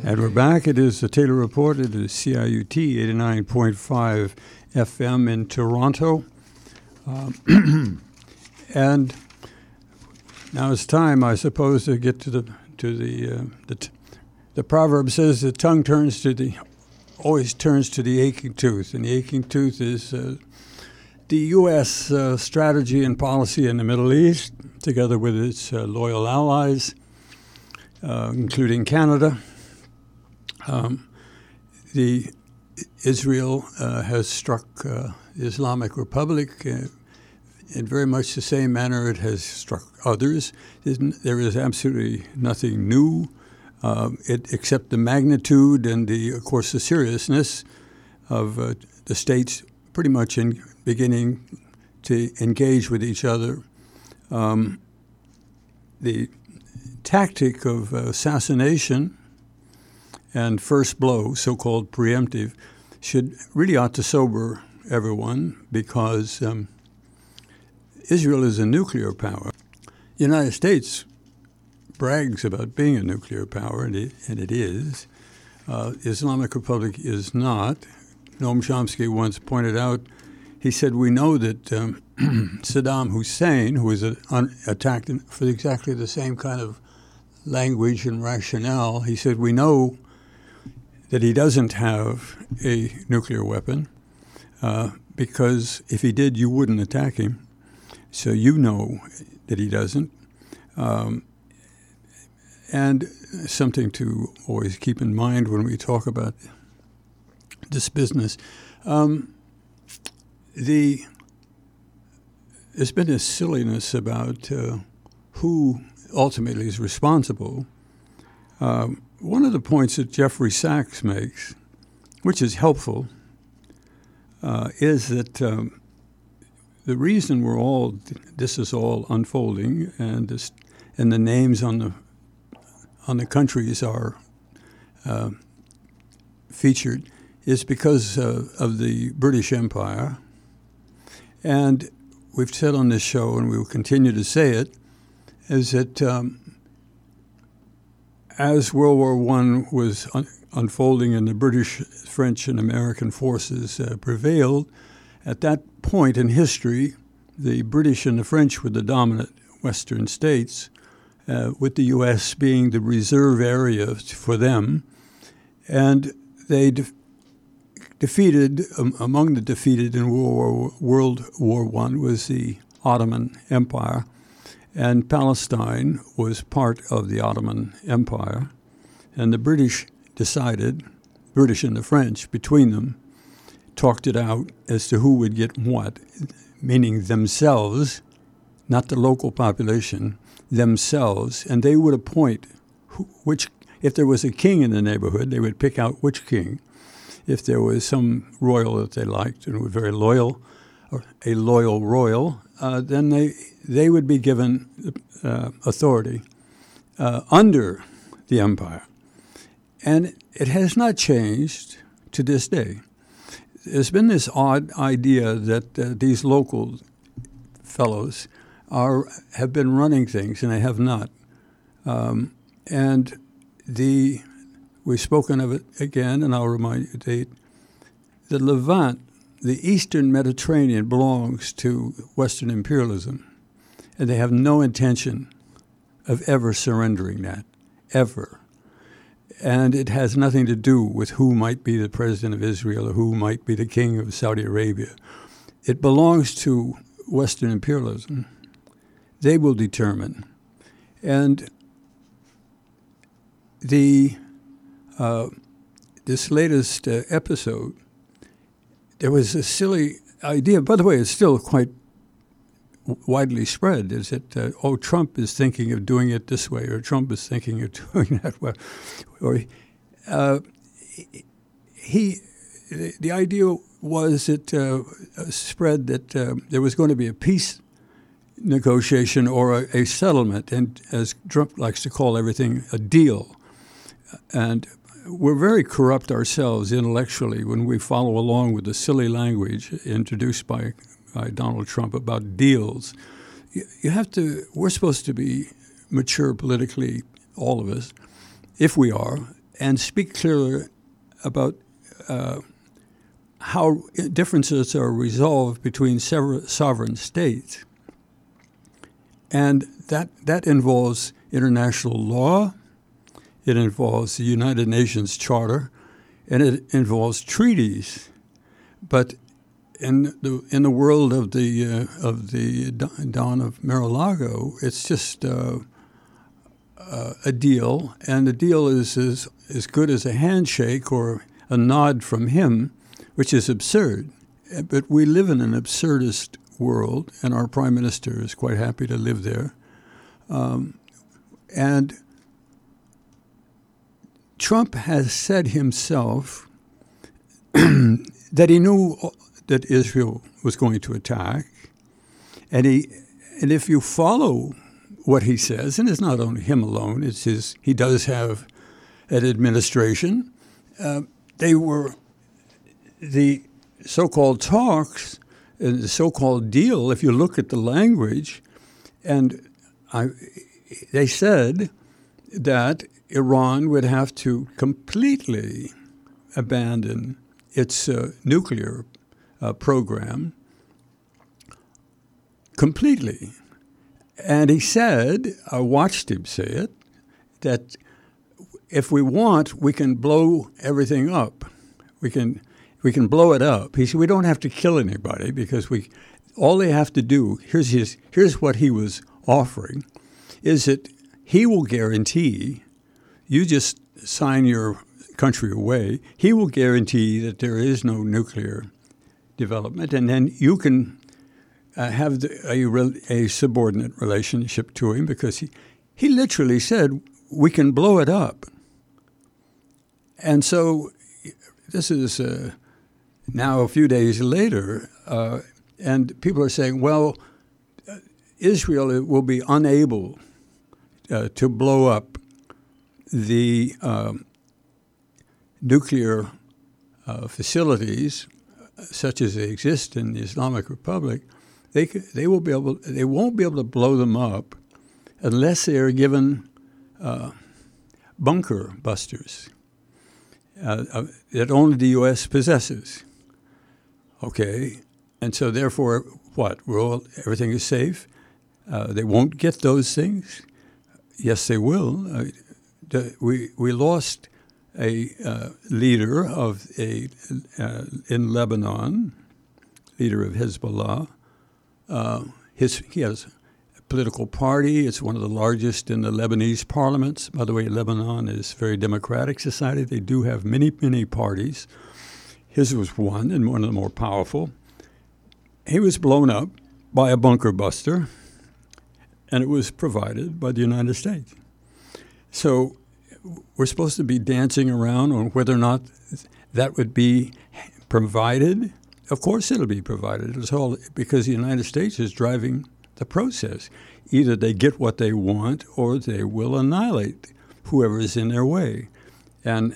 And we're back. It is the Taylor Report. It is CIUT 89.5 FM in Toronto. And now it's time, I suppose, to get to the proverb says the tongue always turns to the aching tooth, and the aching tooth is the U.S. Strategy and policy in the Middle East, together with its loyal allies, including Canada. Israel has struck the Islamic Republic in very much the same manner it has struck others. There is absolutely nothing new, except the magnitude and, of course, the seriousness of the states pretty much beginning to engage with each other. The tactic of assassination and first blow, so-called preemptive, really ought to sober everyone, because Israel is a nuclear power. The United States brags about being a nuclear power, and it is. Islamic Republic is not. Noam Chomsky once pointed out, he said, we know that Saddam Hussein, who was attacked for exactly the same kind of language and rationale, he said, we know that he doesn't have a nuclear weapon because if he did, you wouldn't attack him. So you know that he doesn't. And something to always keep in mind when we talk about this business. There's been a silliness about who ultimately is responsible. One of the points that Jeffrey Sachs makes, which is helpful, is that the reason this is all unfolding, and the names on the countries are featured, is because of the British Empire. And we've said on this show, and we will continue to say it, is that as World War I was unfolding and the British, French, and American forces prevailed, at that point in history, the British and the French were the dominant Western states, with the U.S. being the reserve area for them. And they defeated, among the defeated in World War I was the Ottoman Empire, and Palestine was part of the Ottoman Empire. And the British decided, British and the French, between them, talked it out as to who would get what, meaning themselves, not the local population, themselves. And they would appoint if there was a king in the neighborhood, they would pick out which king. If there was some royal that they liked and were very loyal, or a loyal royal, then they would be given authority under the empire. And it has not changed to this day. There's been this odd idea that these local fellows have been running things, and they have not. We've spoken of it again, and I'll remind you, the Levant, the Eastern Mediterranean, belongs to Western imperialism, and they have no intention of ever surrendering that, ever. And it has nothing to do with who might be the president of Israel or who might be the king of Saudi Arabia. It belongs to Western imperialism. They will determine. And this latest episode, there was a silly idea. By the way, it's still quite widely spread. Is that Trump is thinking of doing it this way, or Trump is thinking of doing that way, or the idea was that spread that there was going to be a peace negotiation or a settlement, and as Trump likes to call everything, a deal. And we're very corrupt ourselves intellectually when we follow along with the silly language introduced by Donald Trump about deals. We're supposed to be mature politically, all of us, if we are, and speak clearly about how differences are resolved between several sovereign states. And that involves international law, it involves the United Nations Charter, and it involves treaties. But in the world of the Dawn of Mar-a-Lago, it's just a deal, and the deal is as good as a handshake or a nod from him, which is absurd. But we live in an absurdist world, and our prime minister is quite happy to live there. And Trump has said himself that he knew that Israel was going to attack, and if you follow what he says, and it's not only him alone, it's he does have an administration. They were the so-called talks and the so-called deal. If you look at the language, and they said that Iran would have to completely abandon its nuclear program, completely. And he said, I watched him say it, that if we want, we can blow everything up. We can blow it up. He said, we don't have to kill anybody because all they have to do, here's what he was offering, is that he will guarantee, you just sign your country away, he will guarantee that there is no nuclear development, and then you can have a subordinate relationship to him, because he literally said, we can blow it up. And so this is now a few days later, and people are saying, well, Israel will be unable to blow up the nuclear facilities such as they exist in the Islamic Republic. They won't be able to blow them up unless they are given bunker busters that only the U.S. possesses. Okay, and so therefore, what? Everything is safe. They won't get those things. Yes, they will. We lost a leader in Lebanon, leader of Hezbollah. He has a political party. It's one of the largest in the Lebanese parliaments. By the way, Lebanon is a very democratic society. They do have many, many parties. His was one, and one of the more powerful. He was blown up by a bunker buster, and it was provided by the United States. So we're supposed to be dancing around on whether or not that would be provided. Of course it'll be provided. It's all because the United States is driving the process. Either they get what they want or they will annihilate whoever is in their way. And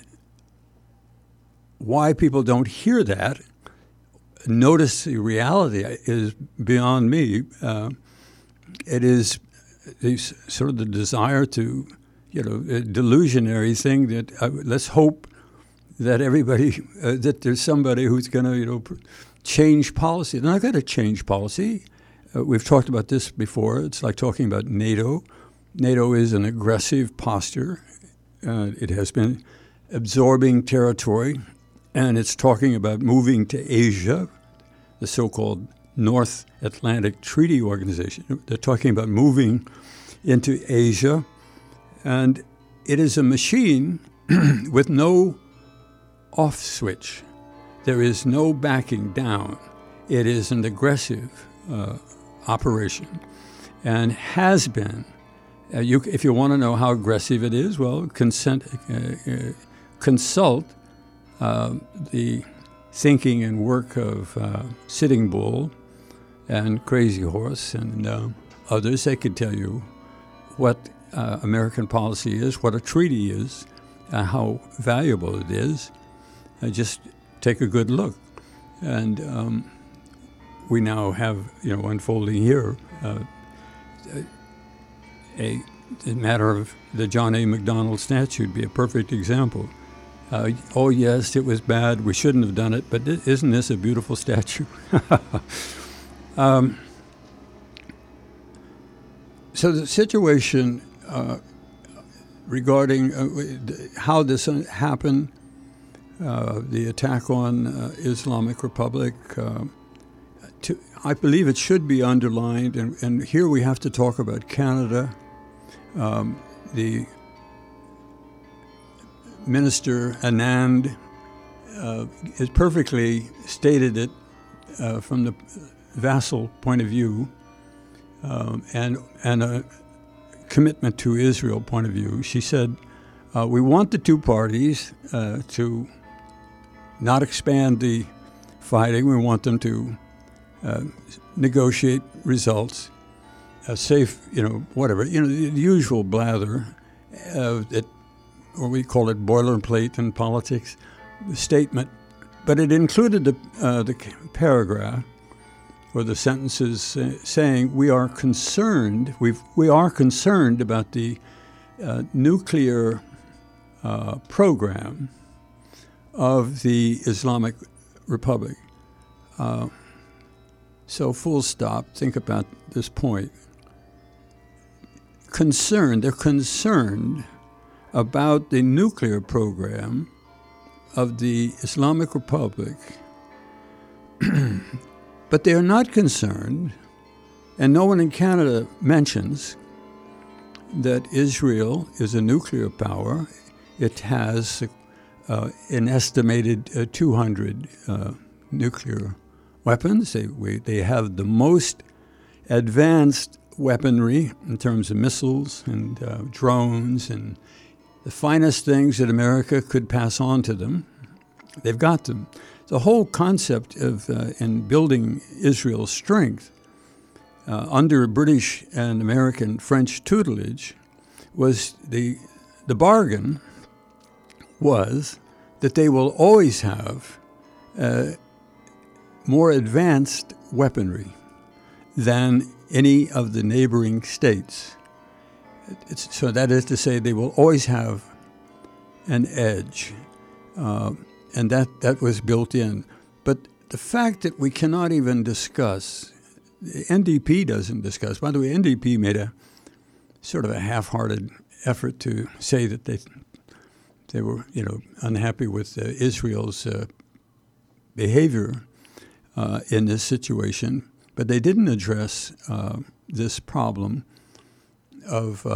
why people don't hear that, notice the reality, is beyond me. It is sort of the desire to, a delusionary thing that let's hope that everybody, that there's somebody who's going to, change policy. They're not going to change policy. We've talked about this before. It's like talking about NATO. NATO is an aggressive posture. It has been absorbing territory, and it's talking about moving to Asia, the so-called North Atlantic Treaty Organization. They're talking about moving into Asia, and it is a machine with no off switch. There is no backing down. It is an aggressive operation, and has been. If you want to know how aggressive it is, well, consult the thinking and work of Sitting Bull and Crazy Horse and others. They could tell you what American policy is, what a treaty is, how valuable it is. Just take a good look. And we now have, unfolding here, a the matter of the John A. Macdonald statue would be a perfect example. Oh, yes, it was bad. We shouldn't have done it, but isn't this a beautiful statue? So the situation regarding how this happened, the attack on Islamic Republic, I believe it should be underlined, and here we have to talk about Canada. The Minister Anand has perfectly stated it from the vassal point of view and a commitment to Israel point of view. She said, we want the two parties to not expand the fighting. We want them to negotiate results, safe, whatever, the usual blather that, or we call it boilerplate in politics, the statement. But it included the paragraph or the sentences saying we are concerned. We are concerned about the nuclear program of the Islamic Republic. So full stop, think about this point. They're concerned about the nuclear program of the Islamic Republic, but they are not concerned, and no one in Canada mentions, that Israel is a nuclear power. It has an estimated 200 nuclear weapons. They have the most advanced weaponry in terms of missiles and drones and the finest things that America could pass on to them. They've got them. The whole concept of in building Israel's strength under British and American French tutelage was the bargain was that they will always have more advanced weaponry than any of the neighboring states. So that is to say, they will always have an edge, and that was built in. But the fact that we cannot even discuss, the NDP doesn't discuss. By the way, NDP made a sort of a half-hearted effort to say that they were unhappy with Israel's behavior in this situation, but they didn't address this problem of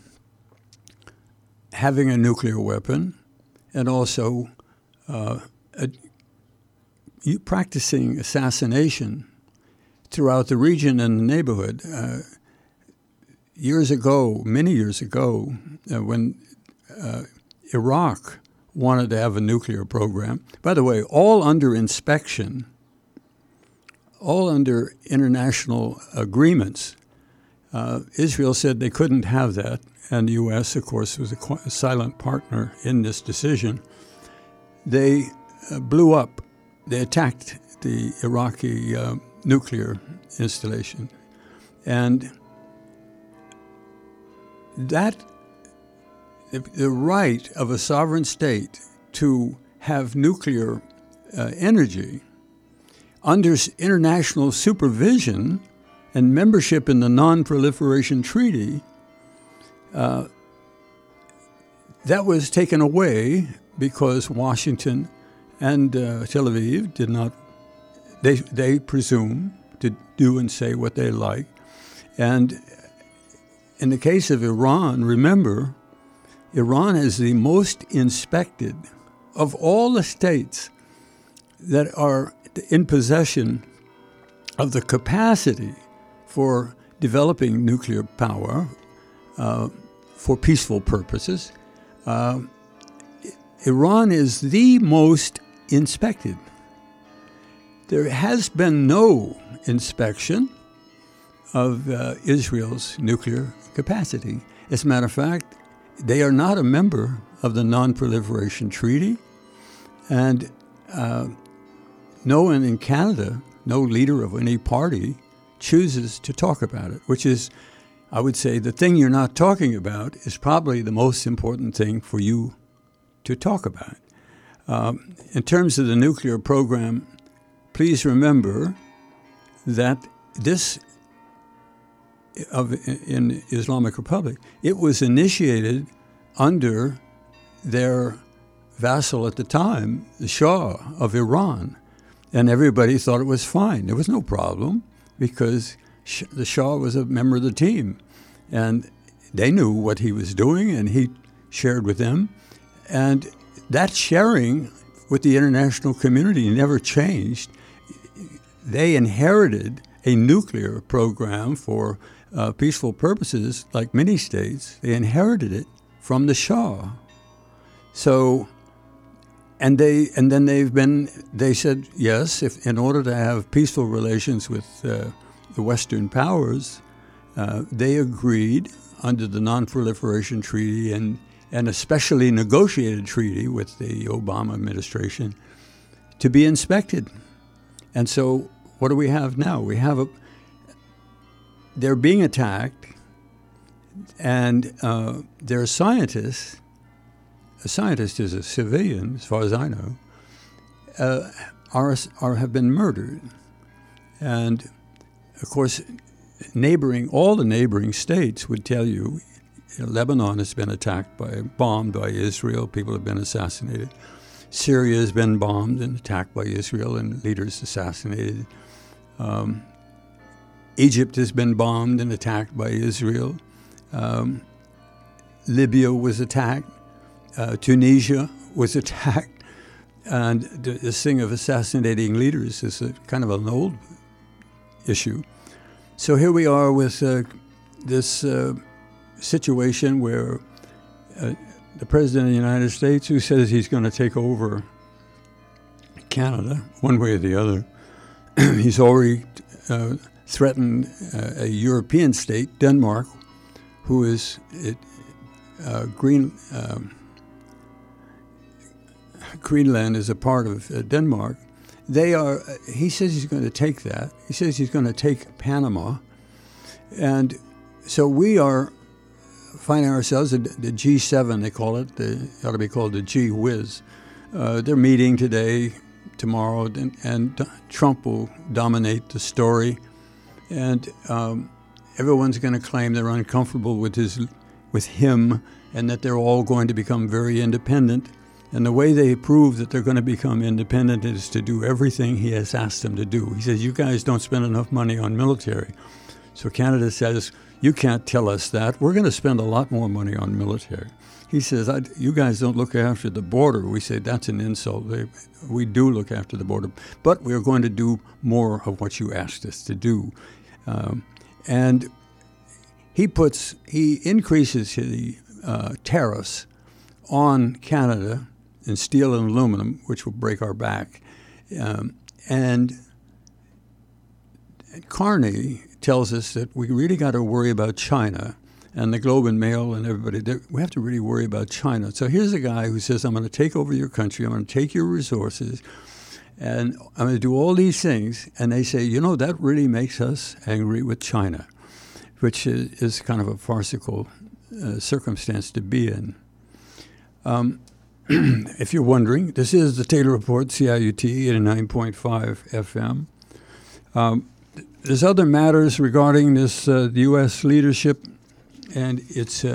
having a nuclear weapon and also practicing assassination throughout the region and the neighborhood. Many years ago, when Iraq wanted to have a nuclear program, by the way, all under inspection, all under international agreements, Israel said they couldn't have that, and the U.S., of course, was a silent partner in this decision. They blew up. They attacked the Iraqi nuclear installation. And that, the right of a sovereign state to have nuclear energy under international supervision and membership in the Non-Proliferation Treaty, that was taken away because Washington and Tel Aviv did not, they presume to do and say what they like. And in the case of Iran, remember, Iran is the most inspected of all the states that are in possession of the capacity for developing nuclear power for peaceful purposes. Iran is the most inspected. There has been no inspection of Israel's nuclear capacity. As a matter of fact, they are not a member of the Non-Proliferation Treaty, and no one in Canada, no leader of any party, chooses to talk about it, which is I would say the thing you're not talking about is probably the most important thing for you to talk about. In terms of the nuclear program, please remember that this in Islamic Republic, it was initiated under their vassal at the time, the Shah of Iran, and everybody thought it was fine. There was no problem because the Shah was a member of the team, and they knew what he was doing, and he shared with them, and that sharing with the international community never changed. They inherited a nuclear program for peaceful purposes, like many states. They inherited it from the Shah. So, and then they said, yes, if in order to have peaceful relations with the Western powers, they agreed under the Non-Proliferation Treaty and a specially negotiated treaty with the Obama administration to be inspected. And so what do we have now? We have they're being attacked, and there are scientists. A scientist is a civilian, as far as I know, have been murdered. And, of course, all the neighboring states would tell you, Lebanon has been bombed by Israel. People have been assassinated. Syria has been bombed and attacked by Israel and leaders assassinated. Egypt has been bombed and attacked by Israel. Libya was attacked. Tunisia was attacked. And this thing of assassinating leaders is kind of an old issue. So here we are with this situation where the President of the United States, who says he's going to take over Canada, one way or the other, he's already threatened a European state, Denmark, who is Greenland is a part of Denmark. He says he's going to take that. He says he's going to take Panama. And so we are finding ourselves, the G7, they call it. They ought to be called the G-Whiz. They're meeting today, tomorrow, and Trump will dominate the story. And everyone's going to claim they're uncomfortable with him and that they're all going to become very independent. And the way they prove that they're going to become independent is to do everything he has asked them to do. He says, you guys don't spend enough money on military. So Canada says, you can't tell us that. We're going to spend a lot more money on military. He says, you guys don't look after the border. We say, that's an insult. We do look after the border, but we're going to do more of what you asked us to do. And he increases the tariffs on Canada in steel and aluminum, which will break our back. And Carney tells us that we really got to worry about China, and the Globe and Mail and everybody. We have to really worry about China. So here's a guy who says, I'm going to take over your country, I'm going to take your resources, and I'm going to do all these things. And they say, that really makes us angry with China, which is kind of a farcical circumstance to be in. If you're wondering, this is the Taylor Report, CIUT 89.5 FM. There's other matters regarding this the U.S. leadership and its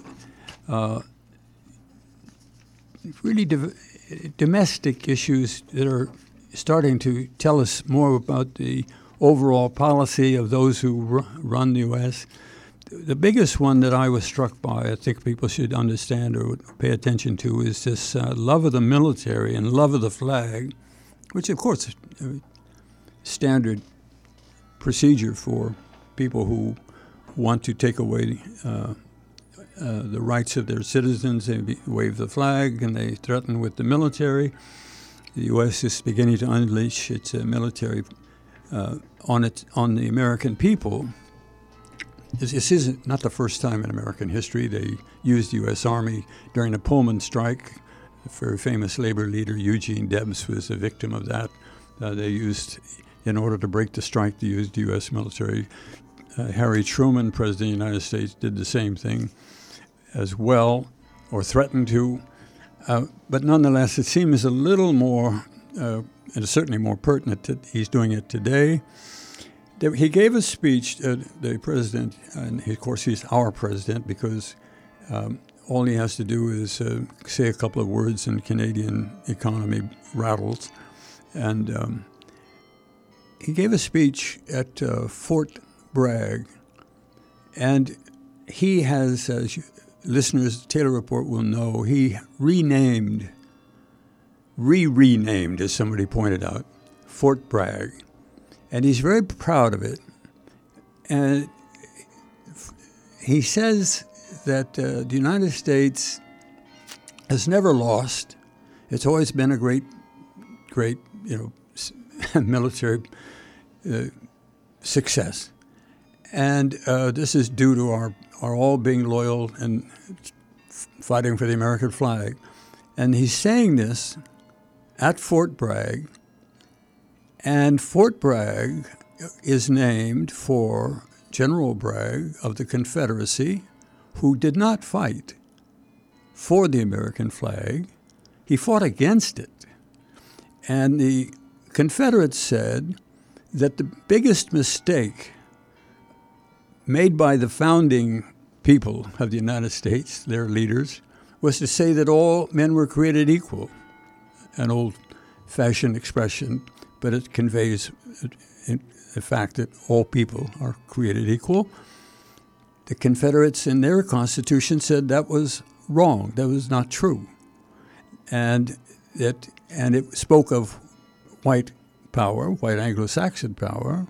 really domestic issues that are starting to tell us more about the overall policy of those who run the U.S. The biggest one that I was struck by, I think people should understand or pay attention to, is this love of the military and love of the flag, which, of course, is a standard procedure for people who want to take away the rights of their citizens. They wave the flag and they threaten with the military. The U.S. is beginning to unleash its military on the American people. This is not the first time in American history. They used the U.S. Army during the Pullman strike. The very famous labor leader Eugene Debs was a victim of that. In order to break the strike, they used U.S. military Harry Truman, President of the United States, did the same thing as well, or threatened to. But nonetheless, it seems a little more, and certainly more pertinent that he's doing it today. He gave a speech, the president, and of course he's our president because all he has to do is say a couple of words and Canadian economy rattles. And he gave a speech at Fort Bragg, and he has, as listeners, Taylor Report will know, he renamed, as somebody pointed out, Fort Bragg. And he's very proud of it. And he says that the United States has never lost. It's always been a great, military success. And this is due to our all being loyal and fighting for the American flag. And he's saying this at Fort Bragg. And Fort Bragg is named for General Bragg of the Confederacy, who did not fight for the American flag. He fought against it. And the Confederates said that the biggest mistake made by the founding people of the United States, their leaders, was to say that all men were created equal, an old-fashioned expression, but it conveys the fact that all people are created equal. The Confederates in their Constitution said that was wrong, that was not true. And it spoke of white power, white Anglo-Saxon power,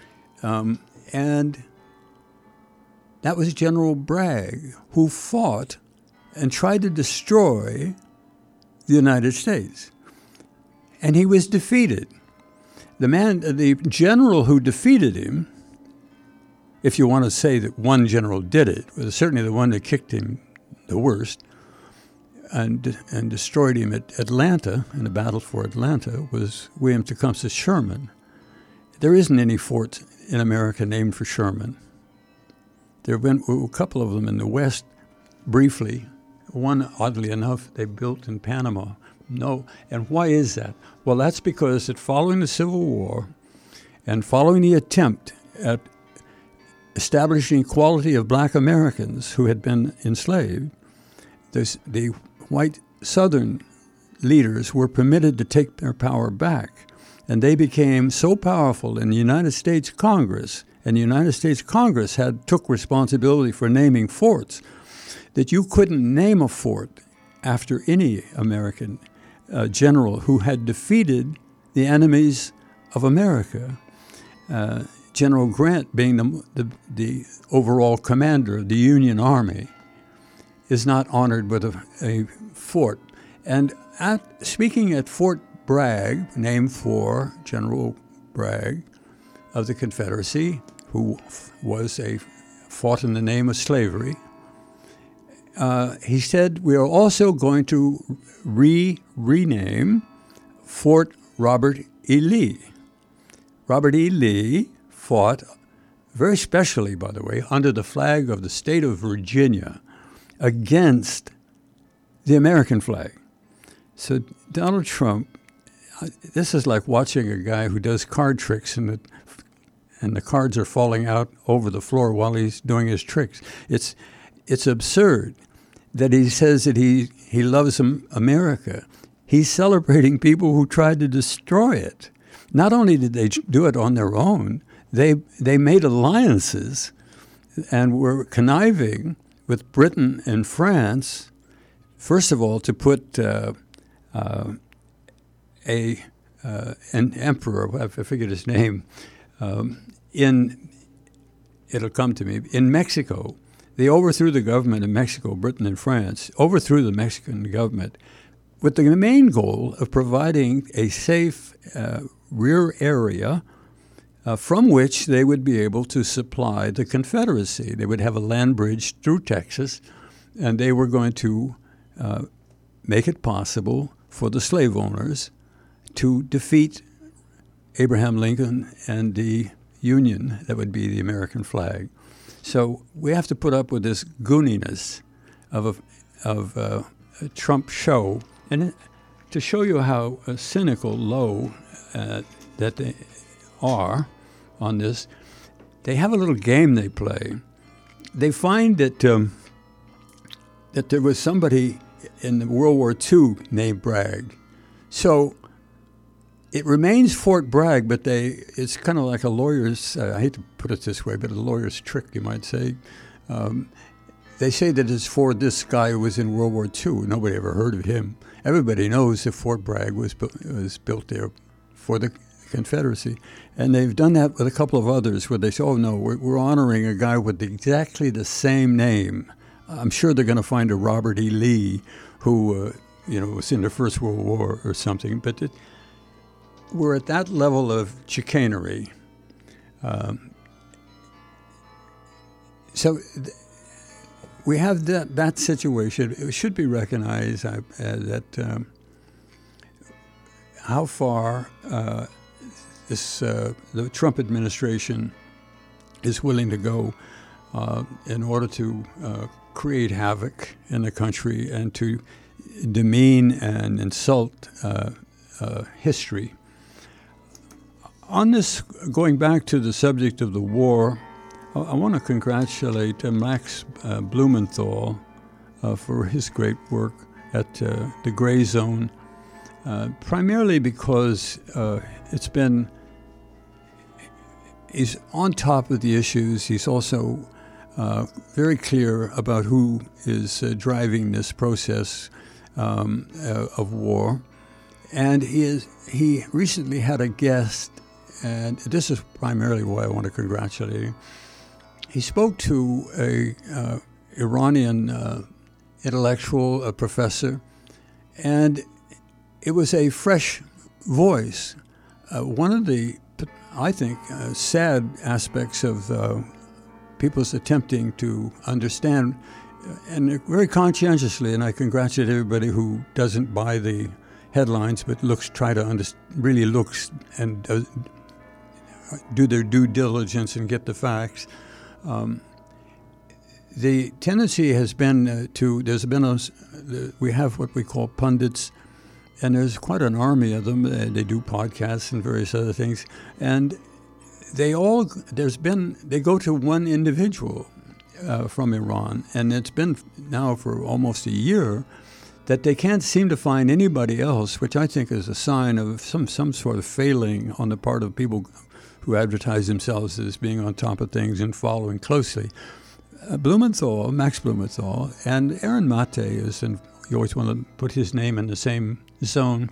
and that was General Bragg, who fought and tried to destroy the United States. And he was defeated. The general who defeated him, if you want to say that one general did it, was certainly the one that kicked him the worst and destroyed him at Atlanta, in the battle for Atlanta, was William Tecumseh Sherman. There isn't any fort in America named for Sherman. There have been a couple of them in the West, briefly. One, oddly enough, they built in Panama. No. And why is that? Well, that's because that following the Civil War and following the attempt at establishing equality of black Americans who had been enslaved, the white Southern leaders were permitted to take their power back. And they became so powerful in the United States Congress, and the United States Congress took responsibility for naming forts, that you couldn't name a fort after any American general who had defeated the enemies of America. General Grant, being the overall commander of the Union Army, is not honored with a fort. And speaking at Fort Bragg, named for General Bragg of the Confederacy, who fought in the name of slavery, he said, we are also going to rename Fort Robert E. Lee. Robert E. Lee fought, very specially, by the way, under the flag of the state of Virginia against the American flag. So Donald Trump, this is like watching a guy who does card tricks and the cards are falling out over the floor while he's doing his tricks. It's absurd that he says that he loves America. He's celebrating people who tried to destroy it. Not only did they do it on their own, they made alliances and were conniving with Britain and France, first of all, to put an emperor, I forget his name, it'll come to me, in Mexico. They overthrew the government in Mexico, Britain and France, overthrew the Mexican government with the main goal of providing a safe rear area from which they would be able to supply the Confederacy. They would have a land bridge through Texas, and they were going to make it possible for the slave owners to defeat Abraham Lincoln and the Union that would be the American flag. So we have to put up with this gooniness of a Trump show. And to show you how cynical, low that they are on this, they have a little game they play. They find that that there was somebody in World War II named Bragg. So it remains Fort Bragg, but it's kind of like a lawyer's, I hate to put it this way, but a lawyer's trick, you might say. They say that it's for this guy who was in World War II. Nobody ever heard of him. Everybody knows that Fort Bragg was built there for the Confederacy. And they've done that with a couple of others where they say, oh, no, we're honoring a guy with exactly the same name. I'm sure they're going to find a Robert E. Lee who, was in the First World War or something. But we're at that level of chicanery. We have that situation. It should be recognized that how far the Trump administration is willing to go in order to create havoc in the country and to demean and insult history. On this, going back to the subject of the war, I want to congratulate Max Blumenthal for his great work at the Gray Zone, primarily because he's on top of the issues. He's also very clear about who is driving this process of war. And he recently had a guest, and this is primarily why I want to congratulate him. He spoke to a Iranian intellectual, a professor, and it was a fresh voice. One of the, I think, sad aspects of people's attempting to understand, and very conscientiously, and I congratulate everybody who doesn't buy the headlines, but really looks and do their due diligence and get the facts. The tendency has been we have what we call pundits, and there's quite an army of them. They do podcasts and various other things, and they go to one individual from Iran, and it's been now for almost a year that they can't seem to find anybody else, which I think is a sign of some sort of failing on the part of people who advertise themselves as being on top of things and following closely. Max Blumenthal, and Aaron Mate and you always want to put his name in the same zone,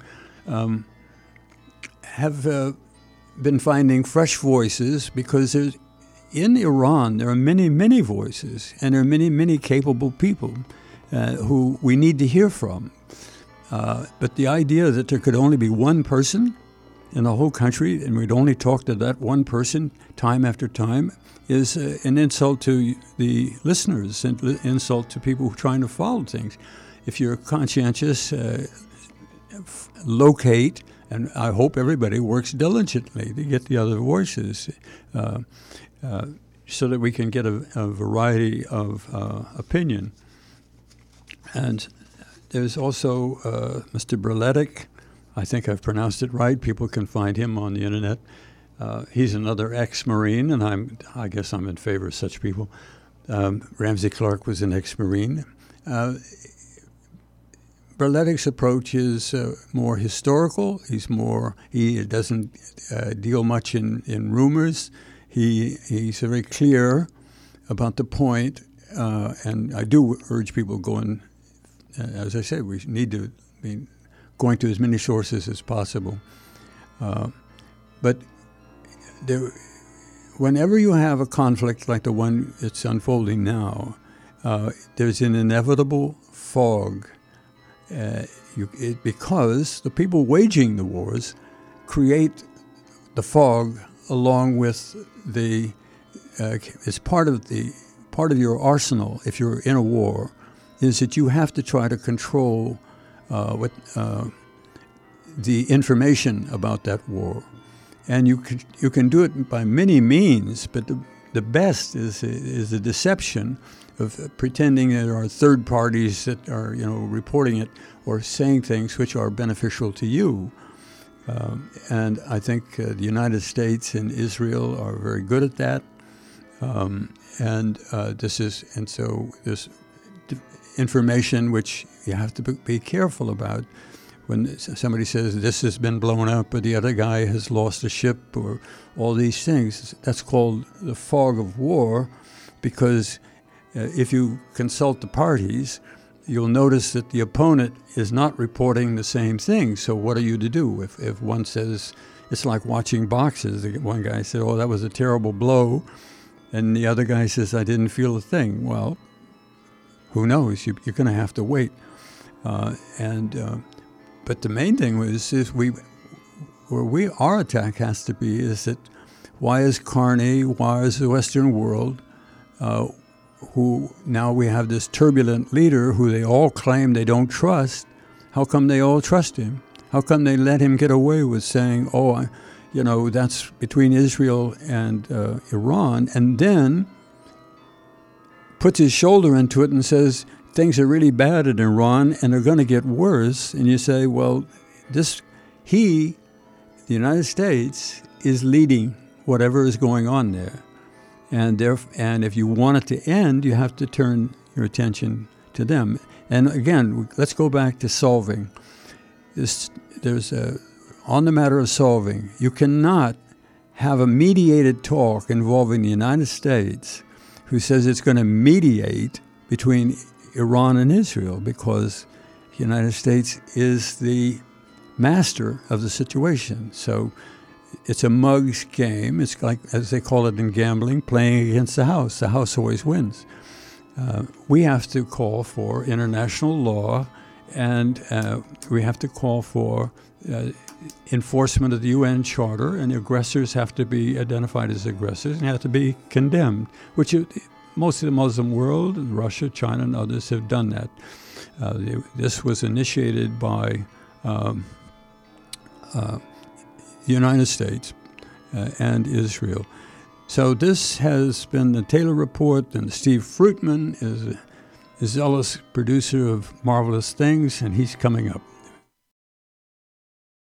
have been finding fresh voices because in Iran there are many, many voices, and there are many, many capable people who we need to hear from. But the idea that there could only be one person in the whole country, and we'd only talk to that one person time after time, is an insult to the listeners and insult to people trying to follow things. If you're conscientious, locate, and I hope everybody works diligently to get the other voices so that we can get a variety of opinion. And there's also Mr. Berletic. I think I've pronounced it right. People can find him on the internet. He's another ex-Marine, and I guess I'm in favor of such people. Ramsey Clark was an ex-Marine. Berletic's approach is more historical. He doesn't deal much in rumors. He's very clear about the point, and I do urge people going. As I said, we need to be going to as many sources as possible. But whenever you have a conflict like the one that's unfolding now, there's an inevitable fog. Because the people waging the wars create the fog along with it's part of your arsenal if you're in a war, is that you have to try to control the information about that war. And you can do it by many means, but the best is the deception of pretending there are third parties that are reporting it or saying things which are beneficial to you. And I think the United States and Israel are very good at that. So this information which you have to be careful about. When somebody says this has been blown up or the other guy has lost a ship or all these things, that's called the fog of war, because if you consult the parties, you'll notice that the opponent is not reporting the same thing. So what are you to do? If one says, it's like watching boxes. One guy said, oh, that was a terrible blow. And the other guy says, I didn't feel a thing. Well, who knows? You're going to have to wait. But the main thing is our attack has to be is that why is Carney, why is the Western world, who now we have this turbulent leader who they all claim they don't trust, how come they all trust him? How come they let him get away with saying, that's between Israel and Iran, and then puts his shoulder into it and says, things are really bad in Iran and are going to get worse. And you say, well, the United States, is leading whatever is going on there. And if you want it to end, you have to turn your attention to them. And again, let's go back to solving. On the matter of solving, you cannot have a mediated talk involving the United States who says it's going to mediate between Iran and Israel, because the United States is the master of the situation. So it's a mug's game. It's like, as they call it in gambling, playing against the house. The house always wins. We have to call for international law, and we have to call for enforcement of the UN Charter, and the aggressors have to be identified as aggressors and have to be condemned, which most of the Muslim world, Russia, China, and others have done that. This was initiated by the United States and Israel. So this has been the Taylor Report, and Steve Fruitman is a zealous producer of marvelous things, and he's coming up.